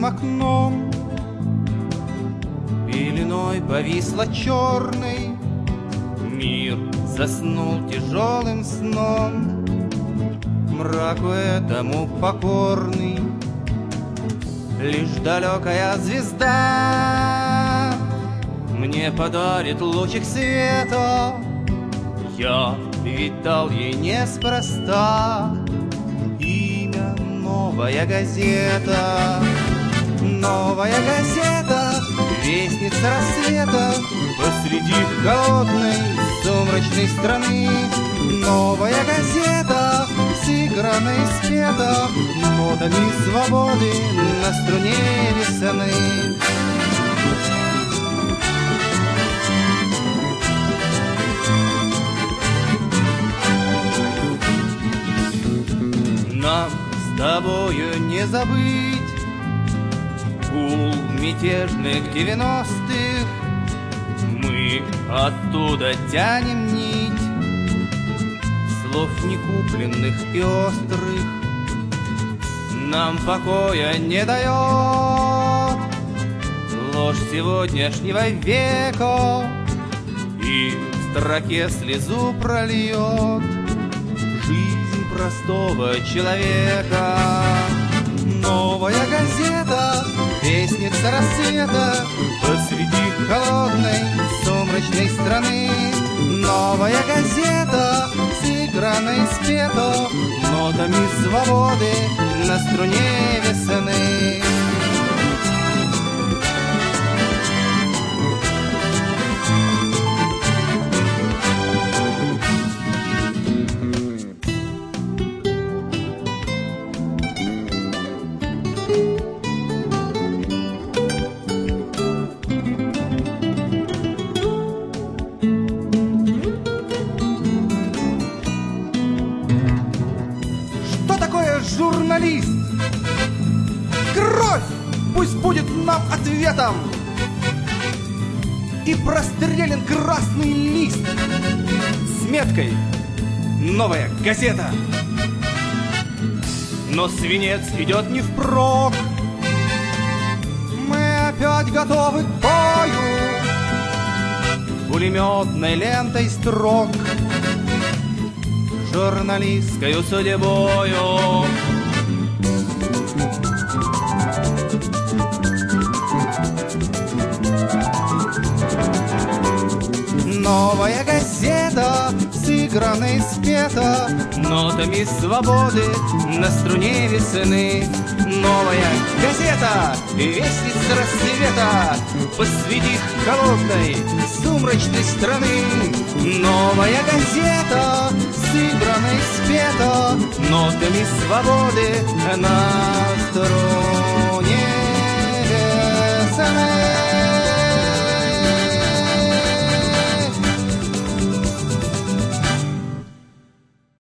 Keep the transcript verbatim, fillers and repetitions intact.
открытым окном пеленой повисла черной, мир заснул тяжелым сном, мраку этому покорный. Лишь далекая звезда мне подарит лучик света, я ведь дал ей неспроста имя «Новая газета». Новая газета, вестница рассвета посреди холодной сумрачной страны. Новая газета, сыграна и спета нотами свободы на струне весны. Нам с тобою не забыть гул мятежных девяностых, мы оттуда тянем нить слов некупленных и острых. Нам покоя не дает ложь сегодняшнего века, и в строке слезу прольет жизнь простого человека. Новая газета, вестница рассвета посреди холодной сумрачной страны. Новая газета, сыграна и спета нотами свободы на струне весны. Журналист, кровь пусть будет нам ответом, и прострелен красный лист с меткой «Новая газета». Но свинец идет не впрок, мы опять готовы к бою пулеметной лентой строк, журналистскою судьбою. Новая газета, сыграна и спета нотами свободы на струне весны. Новая газета, вестница рассвета посреди холодной сумрачной страны. Новая газета, сыграна и спета нотами свободы на струне.